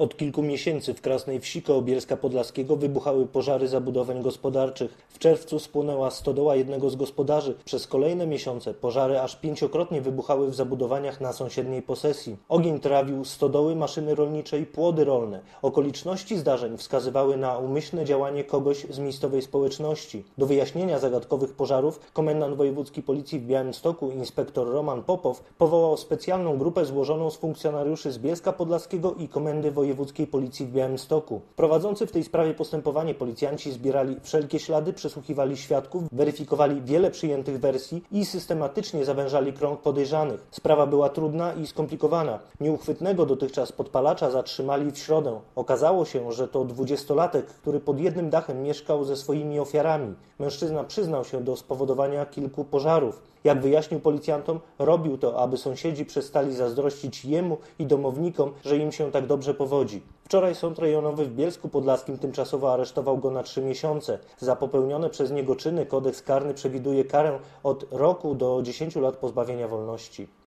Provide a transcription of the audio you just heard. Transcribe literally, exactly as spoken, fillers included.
Od kilku miesięcy w Krasnej Wsi koło Bielska Podlaskiego wybuchały pożary zabudowań gospodarczych. W czerwcu spłonęła stodoła jednego z gospodarzy. Przez kolejne miesiące pożary aż pięciokrotnie wybuchały w zabudowaniach na sąsiedniej posesji. Ogień trawił stodoły, maszyny rolnicze i płody rolne. Okoliczności zdarzeń wskazywały na umyślne działanie kogoś z miejscowej społeczności. Do wyjaśnienia zagadkowych pożarów komendant wojewódzki policji w Białymstoku, inspektor Roman Popow, powołał specjalną grupę złożoną z funkcjonariuszy z Bielska Podlaskiego i Komendy Wojewódzkiej Policji w Białymstoku. Prowadzący w tej sprawie postępowanie policjanci zbierali wszelkie ślady, przesłuchiwali świadków, weryfikowali wiele przyjętych wersji i systematycznie zawężali krąg podejrzanych. Sprawa była trudna i skomplikowana. Nieuchwytnego dotychczas podpalacza zatrzymali w środę. Okazało się, że to dwudziestolatek, który pod jednym dachem mieszkał ze swoimi ofiarami. Mężczyzna przyznał się do spowodowania kilku pożarów. Jak wyjaśnił policjantom, robił to, aby sąsiedzi przestali zazdrościć jemu i domownikom, że im się tak dobrze powodzi. Wczoraj Sąd Rejonowy w Bielsku Podlaskim tymczasowo aresztował go na trzy miesiące. Za popełnione przez niego czyny kodeks karny przewiduje karę od roku do dziesięciu lat pozbawienia wolności.